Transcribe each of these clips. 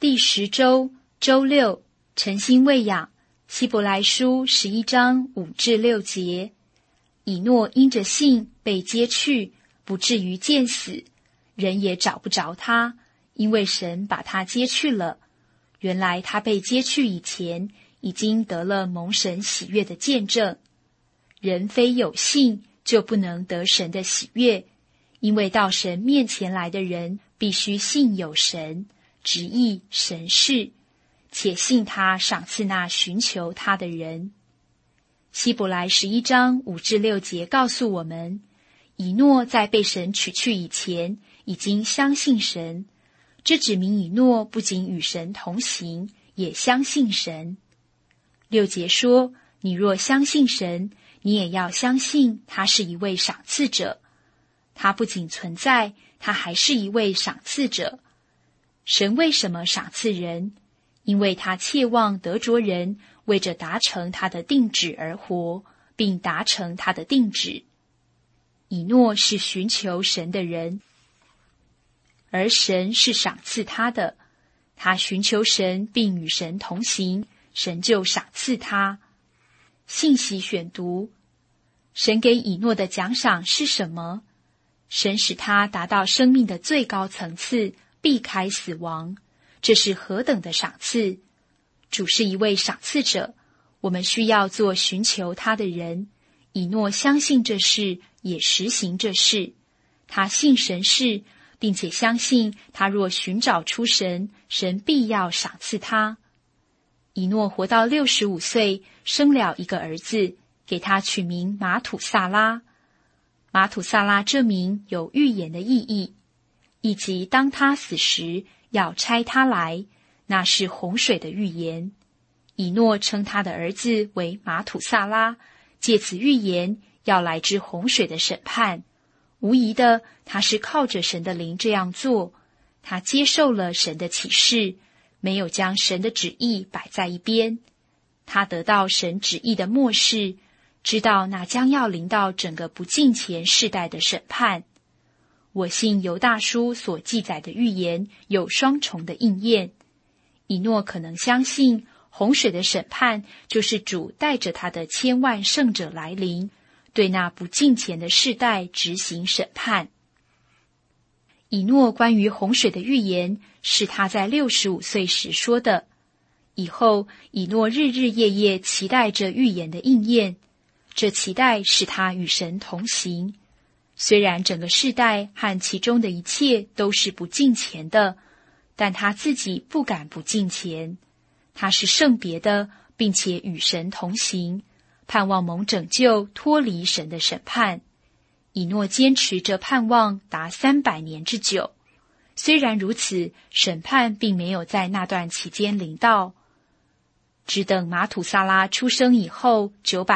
第10周周六，晨星喂养，希伯来书11章5至6节。以诺因着信被接去，不至于见死，人也找不着他，因为神把他接去了。原来他被接去以前，已经得了蒙神喜悦的见证。人非有信，就不能得神的喜悦，因为到神面前来的人，必须信有神，直译神是，且信他赏赐那寻求他的人。希伯来11章5至6节告诉我们，以诺在被神取去以前，已经相信神。这指明以诺不仅与神同行，也相信神。6节说，你若相信神，你也要相信他是一位赏赐者。他不仅存在，他还是一位赏赐者。神为什么赏赐人？因为他切望得着人为着达成他的定旨而活，并达成他的定旨。以诺是寻求神的人，而神是赏赐他的。他寻求神并与神同行，神就赏赐他。信息选读：神给以诺的奖赏是什么？神使他达到生命的最高层次，避开死亡。这是何等的赏赐！主是一位赏赐者，我们需要做寻求他的人。以诺相信这事，也实行这事。他信神是，并且相信他若寻找出神，神必要赏赐他。以诺活到65岁，生了一个儿子，给他取名马土萨拉。马土萨拉这名有预言的意义，以及当他死时要差他来，那是洪水的预言。以诺称他的儿子为马土萨拉，借此预言要来之洪水的审判。无疑的，他是靠着神的灵这样做。他接受了神的启示，没有将神的旨意摆在一边。他得到神旨意的默示，知道那将要临到整个不敬虔世代的审判。我信犹大书所记载的预言有双重的应验。以诺可能相信洪水的审判就是主带着他的千万圣者来临，对那不敬虔的世代执行审判。以诺关于洪水的预言是他在65岁时说的。以后以诺日日夜夜期待着预言的应验，这期待使他与神同行。虽然整个世代和其中的一切都是不敬虔的，但他自己不敢不敬虔。他是圣别的，并且与神同行，盼望蒙拯救，脱离神的审判。以诺坚持着盼望达300年之久。虽然如此，审判并没有在那段期间临到。只等马土萨拉出生以后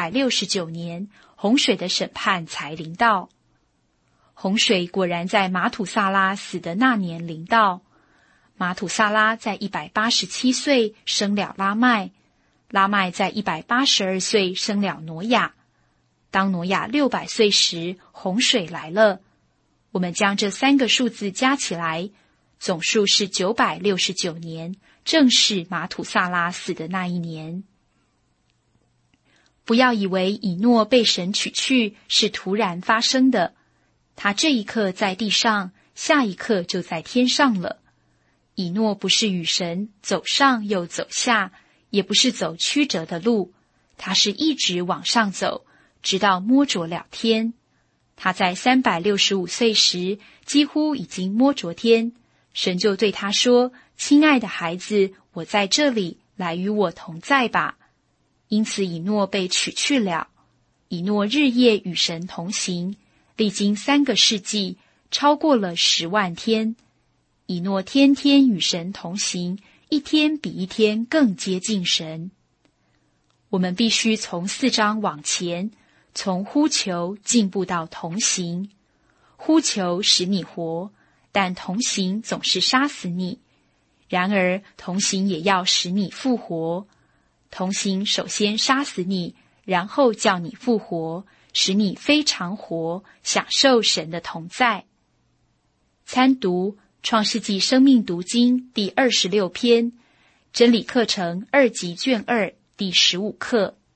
969年，洪水的审判才临到。洪水果然在马土萨拉死的那年临到。马土萨拉在187岁生了拉麦，拉麦在182岁生了挪亚。当挪亚600岁时，洪水来了。我们将这3个数字加起来，总数是969年，正是马土萨拉死的那一年。不要以为以诺被神取去是突然发生的，他这一刻在地上，下一刻就在天上了。以诺不是与神走上又走下，也不是走曲折的路，他是一直往上走，直到摸着了天。他在365岁时几乎已经摸着天，神就对他说：亲爱的孩子，我在这里，来与我同在吧。因此以诺被取去了。以诺日夜与神同行，历经3个世纪，超过了10万天。以诺天天与神同行，一天比一天更接近神。我们必须从4章往前，从呼求进步到同行。呼求使你活，但同行总是杀死你。然而同行也要使你复活。同行首先杀死你，然后叫你复活，使你非常活，享受神的同在。参读创世纪生命读经第26篇，真理课程2级卷2第15课。